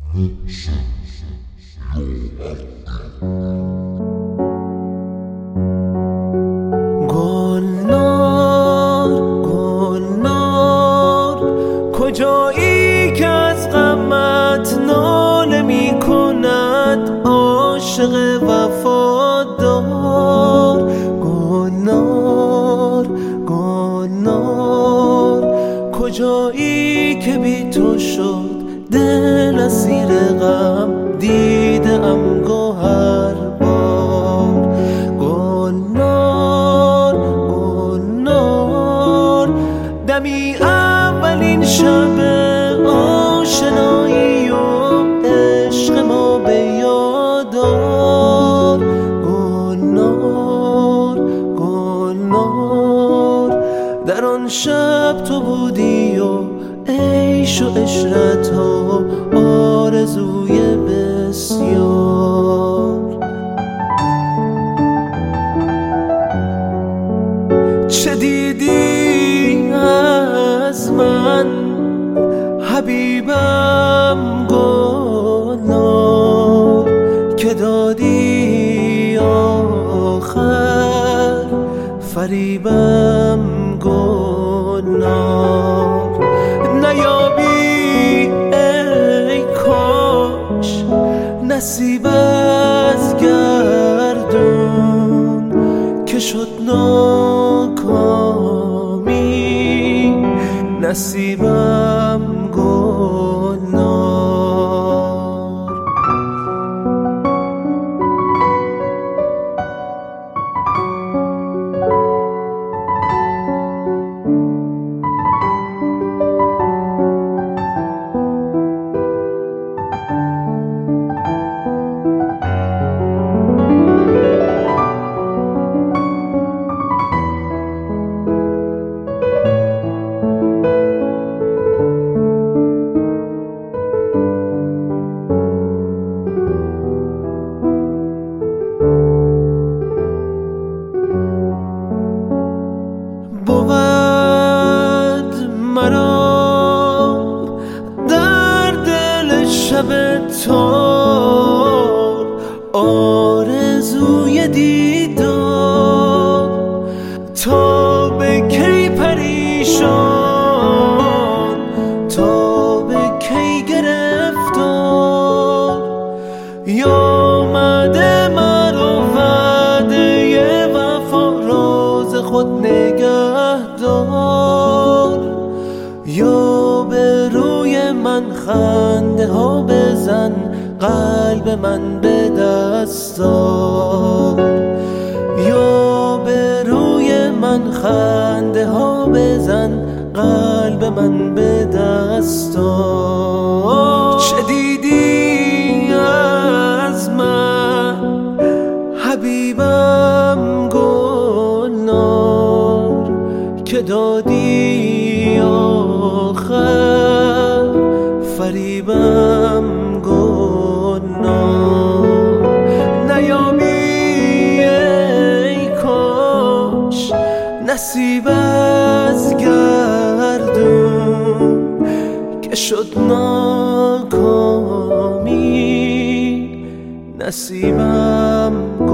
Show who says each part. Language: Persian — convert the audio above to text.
Speaker 1: گلنار گلنار کجایی که از غمت ناله می کند عاشق وفادار. گلنار گلنار کجایی که بی تو شد دل اسیر غم دیده ام گوهر بار. گلنار گلنار دمی اولین شب آشنایی و عشق ما به یاد آر. گلنار گلنار در آن شب تو بودی و عیش و عشرت ها آرزوی بسیار. چه دیدی از من حبیبم گلنار که دادی آخر فریبم گلنار. نیابی ای کاش نصیب از گردون که شد ناکامی نصیبم گلنار. بود مرا در دل شب تار آرزوی دیدار. تا به کی پریشان تا به کی گرفتار یامده مرا وعده وفا راز خود نگه دار. یا به روی من خنده ها بزن قلب من به دست آر. یا به روی من خنده ها بزن قلب من به دست آر. چه دیدی از من حبیبم گلنار که دادی آخر فریبم گلنار. نیابی ای کاش نصیب از گردون که شد ناکامی نصیبم